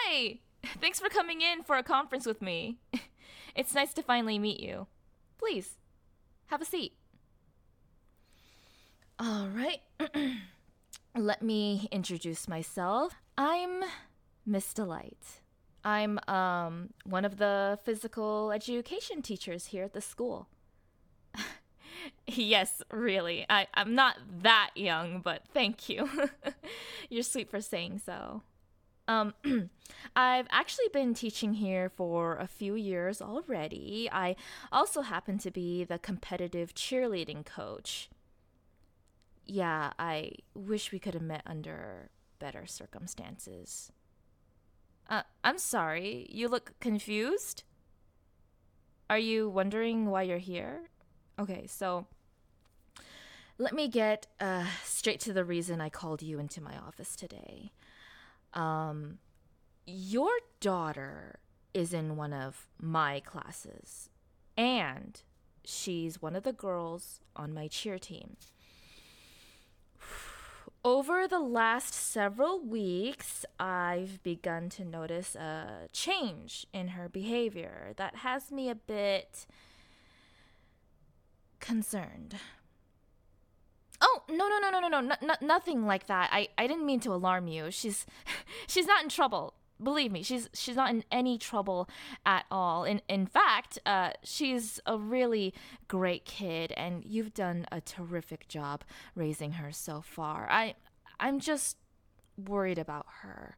Hi! Thanks for coming in for a conference with me. It's nice to finally meet you. Please, have a seat. All right. Let me introduce myself. I'm Miss Delight. I'm one of the physical education teachers here at the school. Yes, really. I'm not that young, but thank you. You're sweet for saying so. Um, I've actually been teaching here for a few years already. I also happen to be the competitive cheerleading coach. Yeah, I wish we could have met under better circumstances. I'm sorry, you look confused? Are you wondering why you're here? Okay, so let me get straight to the reason I called you into my office today. Um, your daughter is in one of my classes, and she's one of the girls on my cheer team. Over the last several weeks, I've begun to notice a change in her behavior that has me a bit concerned. Oh, no, nothing like that. I didn't mean to alarm you. She's not in trouble. Believe me, she's not in any trouble at all. In fact, she's a really great kid, and you've done a terrific job raising her so far. I'm just worried about her.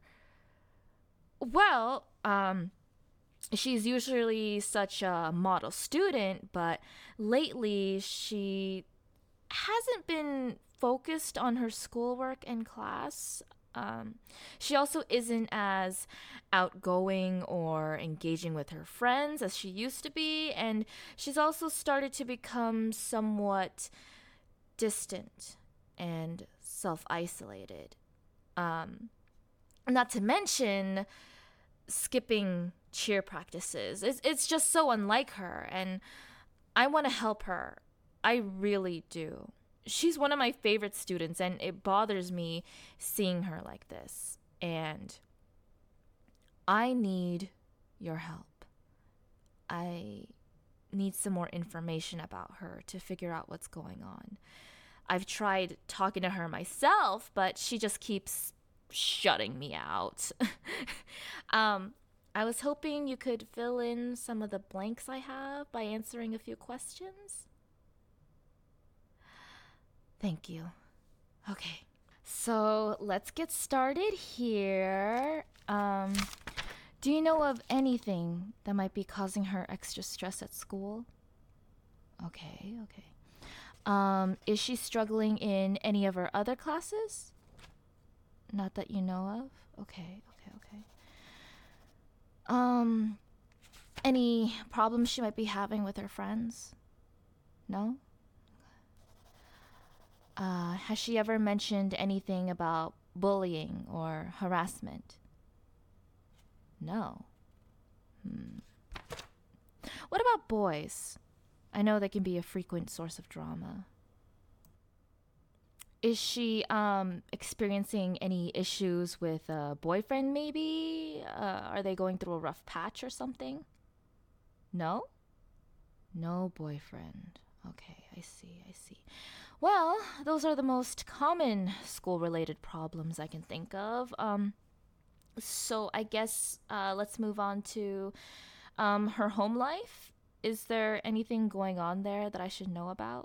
Well, she's usually such a model student, but lately she hasn't been focused on her schoolwork in class. She also isn't as outgoing or engaging with her friends as she used to be, and she's also started to become somewhat distant and self isolated. Um, Not to mention skipping cheer practices. It's just so unlike her, and I want to help her. I really do. She's one of my favorite students, and it bothers me seeing her like this. And I need your help. I need some more information about her to figure out what's going on. I've tried talking to her myself, but she just keeps shutting me out. um, I was hoping you could fill in some of the blanks I have by answering a few questions. Thank you. Okay. So let's get started here. Do you know of anything that might be causing her extra stress at school? Okay. Is she struggling in any of her other classes? Not that you know of? Okay. Any problems she might be having with her friends? No? Has she ever mentioned anything about bullying or harassment? No. What about boys? I know they can be a frequent source of drama. Is she experiencing any issues with a boyfriend maybe? Are they going through a rough patch or something? No? No boyfriend. Okay, I see. Well, those are the most common school-related problems I can think of. So I guess let's move on to her home life. Is there anything going on there that I should know about?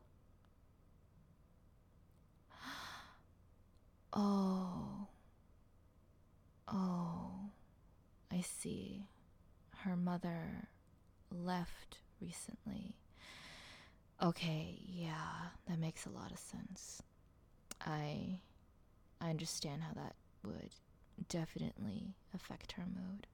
Oh, oh, I see. Her mother left recently. Okay, yeah, that makes a lot of sense. I I understand how that would definitely affect her mood.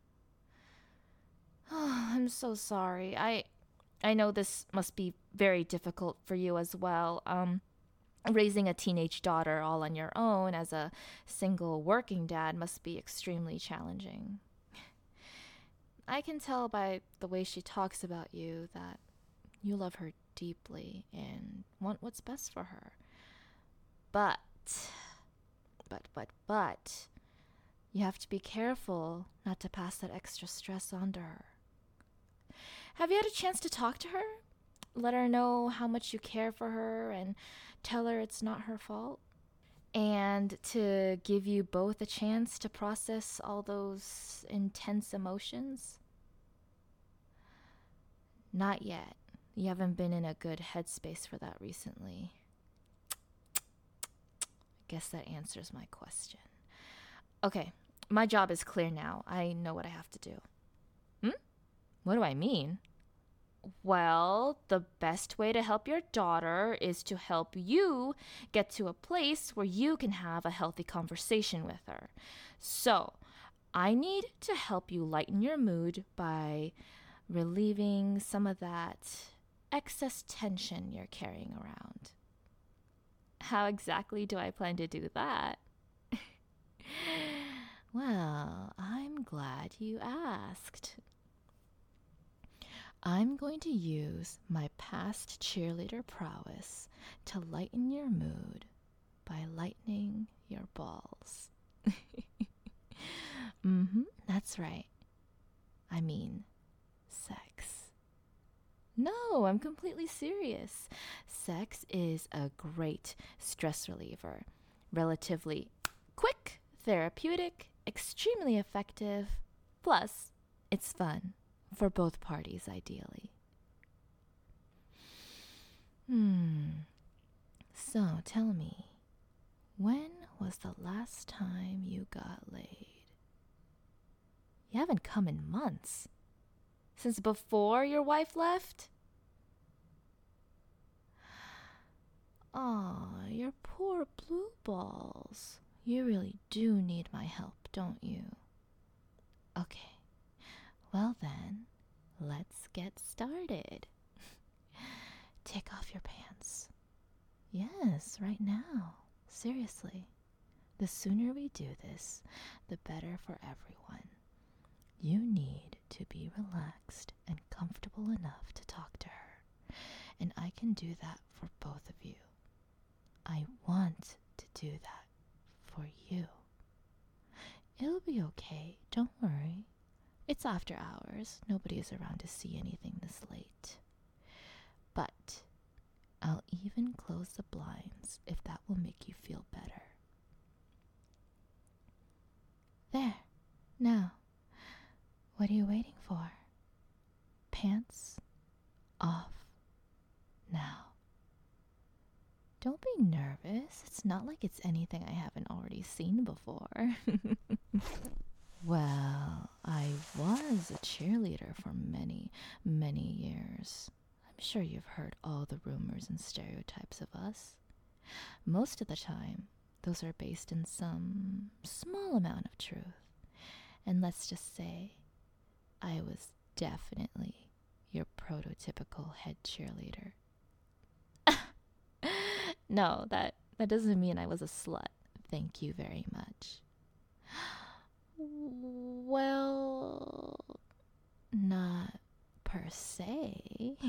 Oh, I'm so sorry. I know this must be very difficult for you as well. Raising a teenage daughter all on your own as a single working dad must be extremely challenging. I can tell by the way she talks about you that you love her deeply and want what's best for her. But, but, You have to be careful not to pass that extra stress on to her. Have you had a chance to talk to her? Let her know how much you care for her and tell her it's not her fault? And to give you both a chance to process all those intense emotions? Not yet. You haven't been in a good headspace for that recently. I guess that answers my question. Okay, my job is clear now. I know what I have to do. What do I mean? Well, the best way to help your daughter is to help you get to a place where you can have a healthy conversation with her. So, I need to help you lighten your mood by relieving some of that excess tension you're carrying around. How exactly do I plan to do that? Well, I'm glad you asked. I'm going to use my past cheerleader prowess to lighten your mood by lightening your balls. That's right. I mean, sex. No, I'm completely serious. Sex is a great stress reliever. Relatively quick, therapeutic, extremely effective. Plus, it's fun. For both parties, ideally. So tell me, when was the last time you got laid? You haven't come in months. Since before your wife left? Aw, your poor blue balls. You really do need my help, don't you? Okay. Well then, let's get started. Take off your pants. Yes, right now. Seriously. The sooner we do this, the better for everyone. You need to be relaxed and comfortable enough to talk to her. And I can do that for both of you. I want to do that for you. It'll be okay. Don't worry. It's after hours. Nobody is around to see anything this late. But I'll even close the blinds if that will make you feel better. There. Now, what are you waiting for? Pants off now. Don't be nervous. It's not like it's anything I haven't already seen before. Well, I was a cheerleader for many, many years. I'm sure you've heard all the rumors and stereotypes of us. Most of the time, those are based in some small amount of truth. And let's just say, I was definitely your prototypical head cheerleader. No, that doesn't mean I was a slut. Thank you very much. Well, not per se.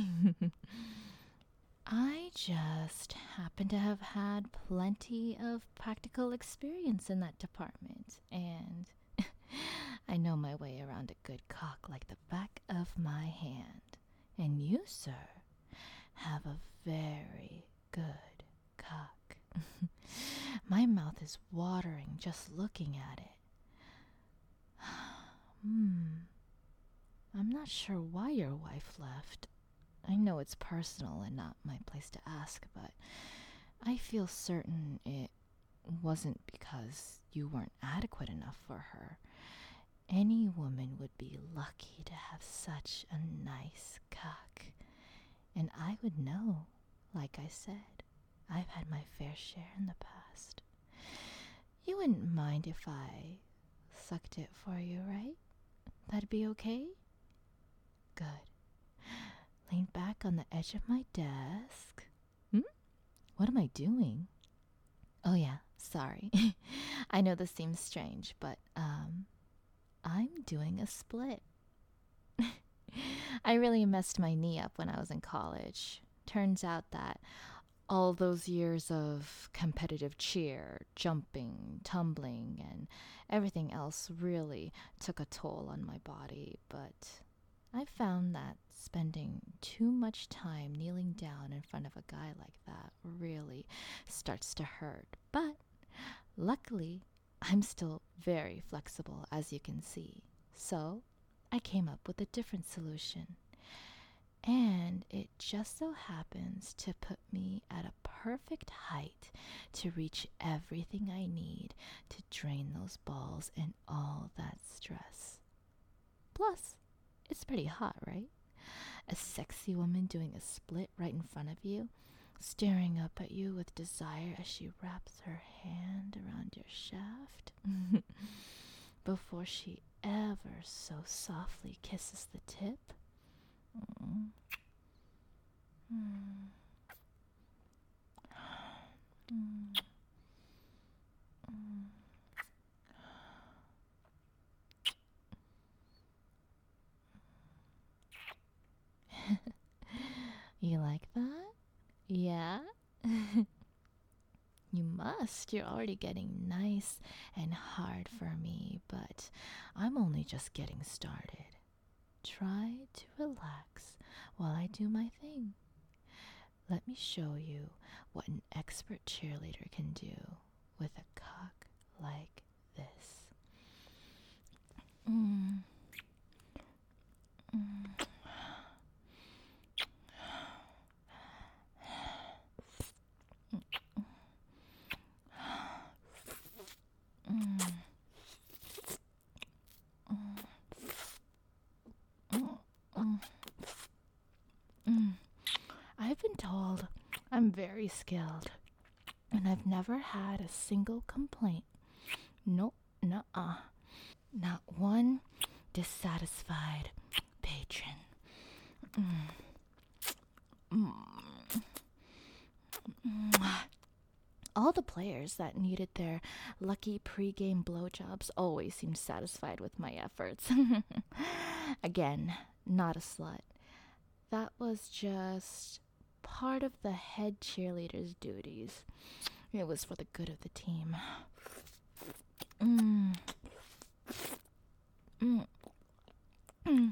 I just happen to have had plenty of practical experience in that department, and I know my way around a good cock like the back of my hand. And you, sir, have a very good cock. My mouth is watering just looking at it. I'm not sure why your wife left. I know it's personal and not my place to ask, but I feel certain it wasn't because you weren't adequate enough for her. Any woman would be lucky to have such a nice cock. And I would know, like I said, I've had my fair share in the past. You wouldn't mind if I sucked it for you, right? That'd be okay? Good. Lean back on the edge of my desk. What am I doing? Oh yeah, sorry. I know this seems strange, but I'm doing a split. I really messed my knee up when I was in college. Turns out that All those years of competitive cheer, jumping, tumbling, and everything else really took a toll on my body, but I found that spending too much time kneeling down in front of a guy like that really starts to hurt. But luckily, I'm still very flexible, as you can see. So I came up with a different solution. And it just so happens to put me at a perfect height to reach everything I need to drain those balls and all that stress. Plus, it's pretty hot, right? A sexy woman doing a split right in front of you, staring up at you with desire as she wraps her hand around your shaft before she ever so softly kisses the tip. Mm. Mm. Mm. Mm. You like that? Yeah? You must. You're already getting nice and hard for me, but I'm only just getting started. Try to relax while I do my thing. Let me show you what an expert cheerleader can do with a cock like this. Mm. Mm. Mm. Mm. Mm. Mm. I've been told I'm very skilled, and I've never had a single complaint. Nope, nuh-uh. Not one dissatisfied patron. Mm. Mm. Mm. All the players that needed their lucky pre-game blowjobs always seemed satisfied with my efforts. Again, not a slut. That was just part of the head cheerleader's duties. It was for the good of the team. Mm. Mm. Mm.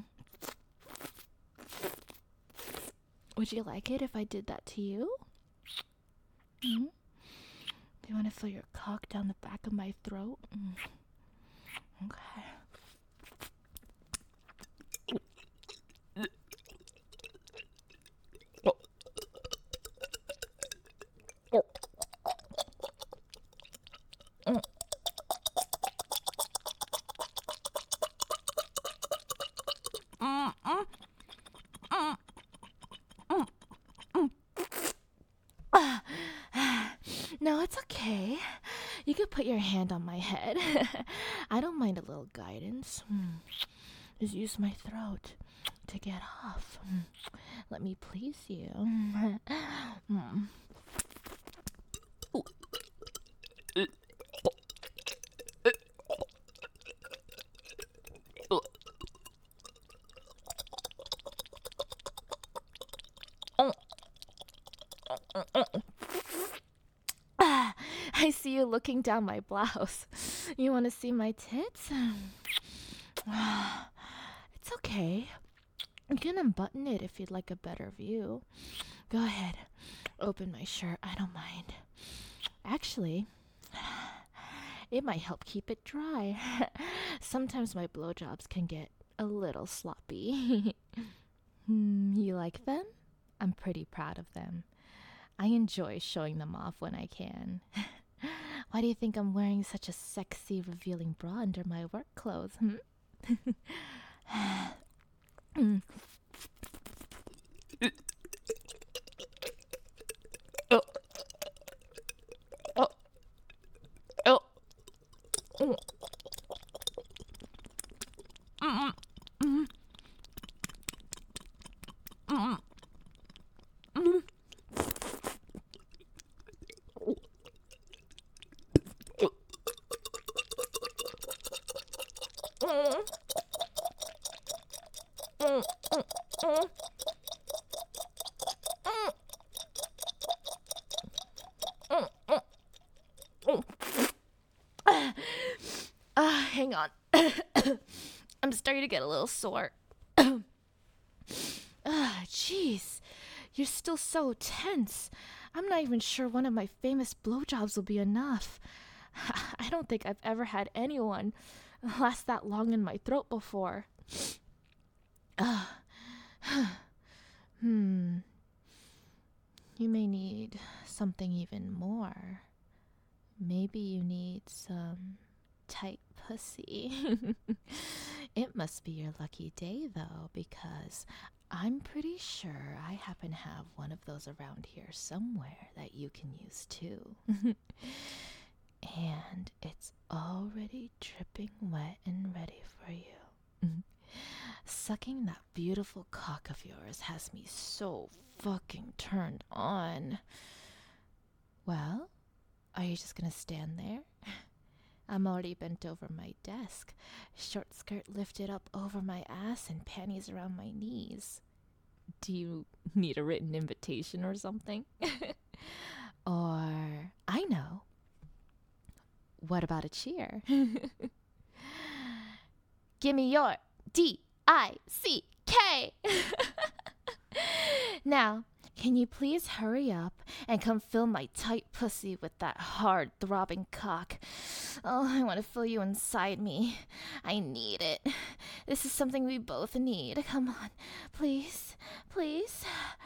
Would you like it if I did that to you? Mm? Do you want to feel your cock down the back of my throat? Mm. Okay. No, it's okay. You could put your hand on my head. I don't mind a little guidance. Just use my throat to get off. Let me please you. I see you looking down my blouse. You want to see my tits? It's okay. You can unbutton it if you'd like a better view. Go ahead. Open my shirt. I don't mind. Actually, it might help keep it dry. Sometimes my blowjobs can get a little sloppy. You like them? I'm pretty proud of them. I enjoy showing them off when I can. Why do you think I'm wearing such a sexy, revealing bra under my work clothes? Oh, oh, oh. I'm starting to get a little sore. Jeez. You're still so tense. I'm not even sure one of my famous blowjobs will be enough. I don't think I've ever had anyone last that long in my throat before. Hmm. You may need something even more. Maybe you need some tight pussy. It must be your lucky day, though, because I'm pretty sure I happen to have one of those around here somewhere that you can use too. And it's already dripping wet and ready for you. Sucking that beautiful cock of yours has me so fucking turned on. Well, are you just gonna stand there? I'm already bent over my desk, short skirt lifted up over my ass and panties around my knees. Do you need a written invitation or something? Or, I know. What about a cheer? Give me your D-I-C-K! Now, can you please hurry up and come fill my tight pussy with that hard, throbbing cock? Oh, I want to feel you inside me. I need it. This is something we both need. Come on, please, please.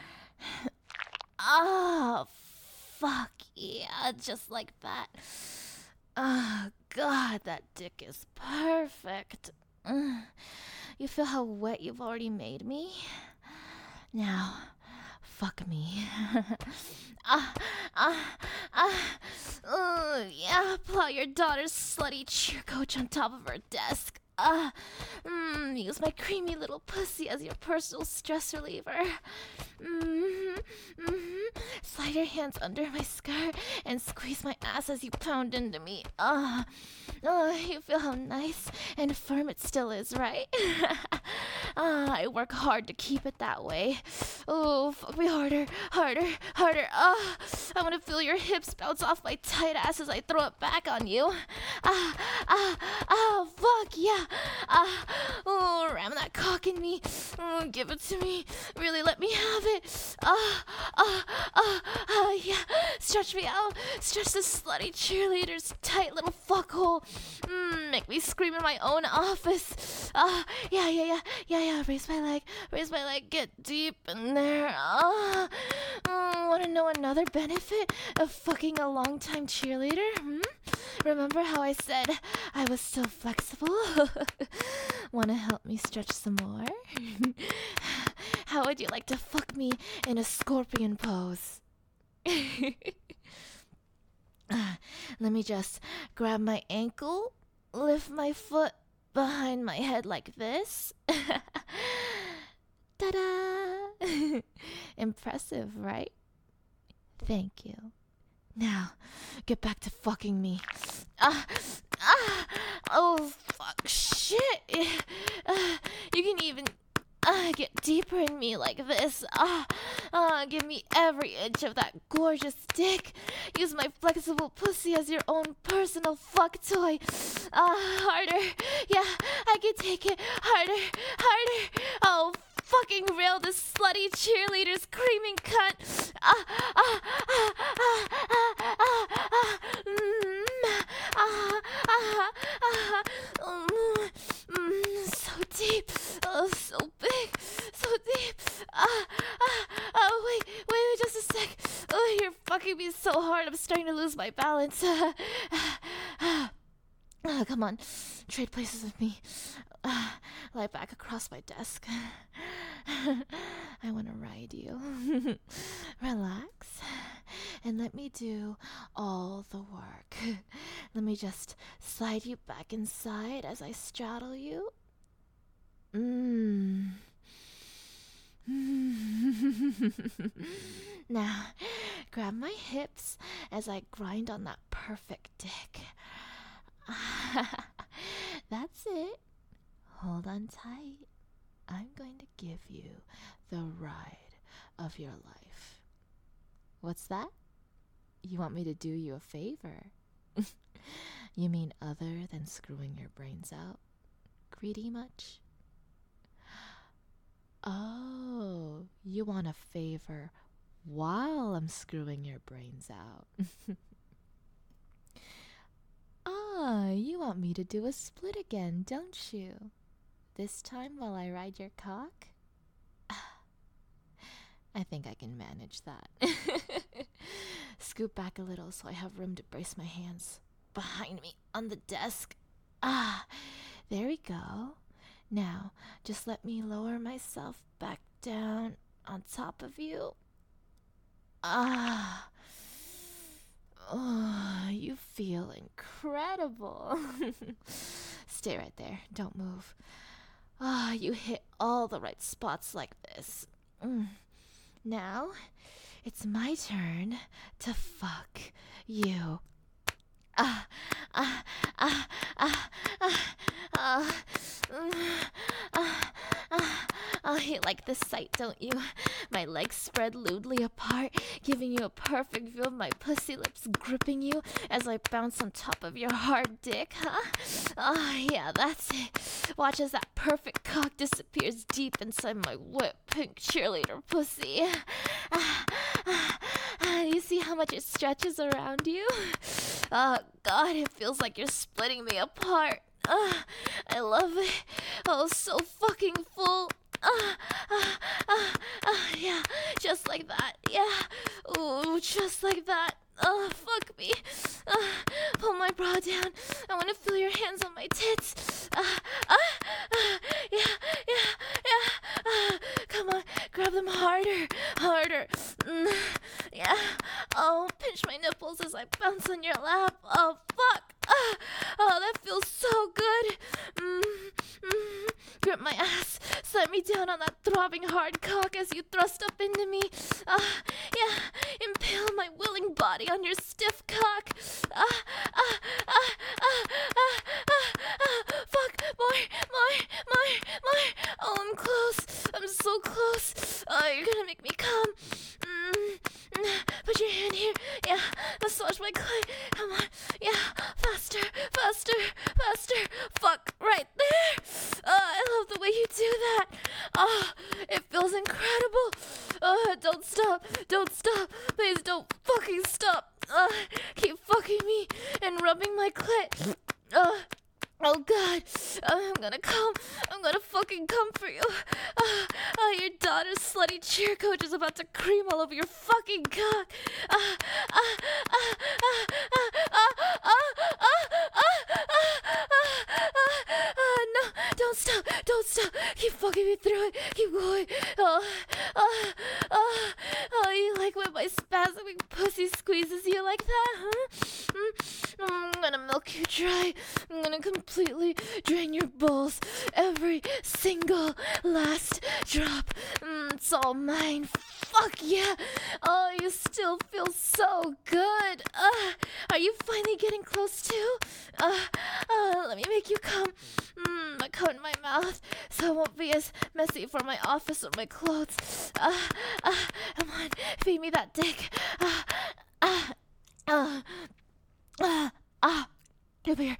Oh, fuck yeah, just like that. Oh, God, that dick is perfect. You feel how wet you've already made me? Now, fuck me. Yeah, plot your daughter's slutty cheer coach on top of her desk. Use my creamy little pussy as your personal stress reliever. Slide your hands under my skirt and squeeze my ass as you pound into me. You feel how nice and firm it still is, right? I work hard to keep it that way. Oh, fuck me harder, harder, harder. I want to feel your hips bounce off my tight ass as I throw it back on you. Fuck yeah. Ram that cock in me. Give it to me. Really let me have it. Yeah. Stretch me out. Stretch the slutty cheerleader's tight little fuckhole. Make me scream in my own office. Yeah. Raise my leg. Get deep in there. Want to know another benefit of fucking a longtime cheerleader? Remember how I said I was so flexible? Want to help me stretch some more? How would you like to fuck me in a scorpion pose? Let me just grab my ankle, lift my foot behind my head like this. Ta-da! Impressive, right? Thank you. Now, get back to fucking me. Oh, fuck, shit. You can even get deeper in me like this. Give me every inch of that gorgeous dick. Use my flexible pussy as your own personal fuck toy. Harder. Yeah, I can take it. Harder. Oh, fucking rail this slutty cheerleader's creaming cunt. So deep. Oh, so big. So deep. Wait, just a sec. Oh, you're fucking me so hard. I'm starting to lose my balance. Come on, trade places with me. Lie back across my desk. I want to ride you. Relax and let me do all the work. Let me just slide you back inside as I straddle you. Now, grab my hips as I grind on that perfect dick. That's it. Hold on tight. I'm going to give you the ride of your life. What's that? You want me to do you a favor? You mean other than screwing your brains out? 3D much? Oh, you want a favor while I'm screwing your brains out. Ah, you want me to do a split again, don't you? This time while I ride your cock? I think I can manage that. Scoot back a little so I have room to brace my hands. Behind me on the desk. Ah, there we go. Now, just let me lower myself back down on top of you. Ah. Oh, you feel incredible. Stay right there. Don't move. Ah, you hit all the right spots like this. Now, it's my turn to fuck you. Ah, ah, ah, ah, ah, ah, you like the sight, don't you? My legs spread lewdly apart, giving you a perfect view of my pussy lips gripping you as I bounce on top of your hard dick, huh? Ah, yeah, that's it. Watch as that perfect cock disappears deep inside my wet pink cheerleader pussy. You see how much it stretches around you? Oh, God, it feels like you're splitting me apart. I love it. Oh, so fucking full. Yeah, just like that. Yeah, ooh, just like that. Fuck me. Pull my bra down. I want to feel your hands on my tits. Yeah. Come on, grab them harder. Yeah. Oh, pinch my nipples as I bounce on your lap. Oh, fuck. Oh, that feels so good. Grip my ass. Set me down on that throbbing hard cock as you thrust up into me. Yeah. Impale my willing body on your stiff cock. Fuck. More. Oh, I'm close. I'm so close. Oh, you're gonna make me come. Put your hand here. Yeah. Massage my clit. Come on. Yeah. Faster. Fuck. Right there. I love the way you do that. It feels incredible. Don't stop. Please don't fucking stop. Keep fucking me and rubbing my clit. Oh, God. I'm gonna come. I'm gonna fucking come for you. Your daughter's slutty cheer coach is about to cream all over your fucking cock. No, don't stop. Keep fucking me through it. Keep going. You like when my spasming pussy squeezes you like that, huh? I'm gonna milk you dry. I'm gonna completely drain your balls. Every single last drop. It's all mine. Fuck yeah. Oh, you still feel so good. Are you finally getting close too? Let me make you come. My coat in my mouth, so it won't be as messy for my office or my clothes. Come on, feed me that dick. Come here.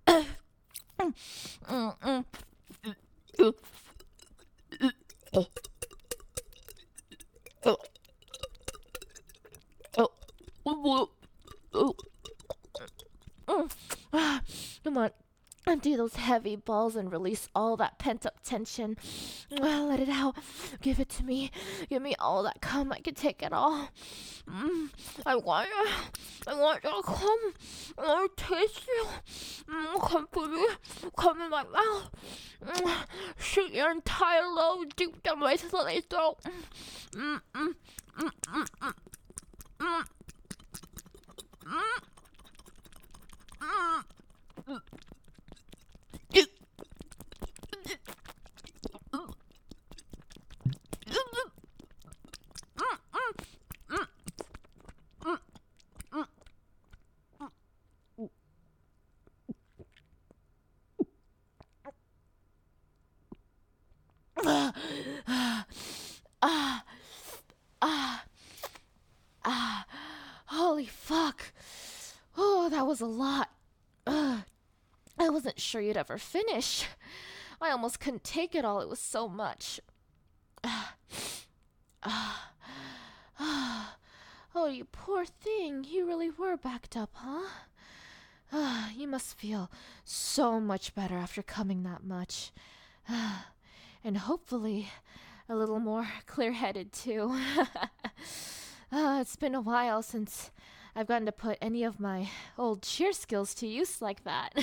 Come on. Empty those heavy balls and release all that pent-up tension. Let it out. Give it to me. Give me all that cum. I can take it all. I want your cum. I want to taste you. Come for me. Come in my mouth. Shoot your entire load deep down my slutty throat. Holy fuck. Oh, that was a lot. I wasn't sure you'd ever finish. I almost couldn't take it all. It was so much. Oh, you poor thing. You really were backed up, huh? You must feel so much better after coming that much. And hopefully a little more clear-headed, too. It's been a while since I've gotten to put any of my old cheer skills to use like that.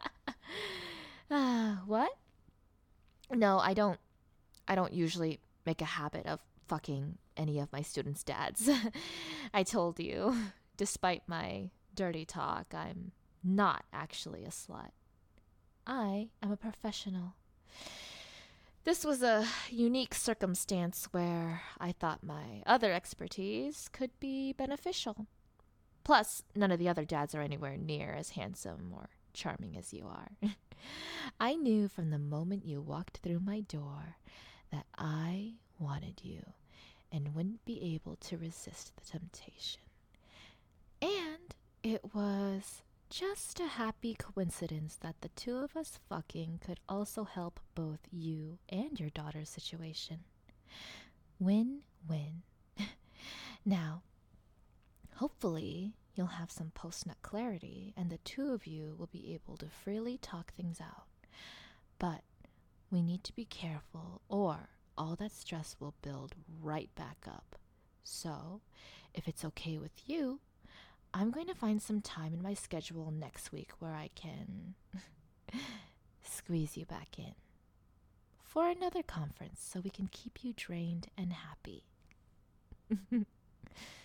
What? No, I don't usually make a habit of fucking any of my students' dads. I told you, despite my dirty talk, I'm not actually a slut. I am a professional. This was a unique circumstance where I thought my other expertise could be beneficial. Plus, none of the other dads are anywhere near as handsome or charming as you are. I knew from the moment you walked through my door that I wanted you and wouldn't be able to resist the temptation. And it was just a happy coincidence that the two of us fucking could also help both you and your daughter's situation. Win-win. Now, hopefully, you'll have some post-nut clarity and the two of you will be able to freely talk things out. But we need to be careful or all that stress will build right back up. So, if it's okay with you, I'm going to find some time in my schedule next week where I can squeeze you back in for another conference so we can keep you drained and happy.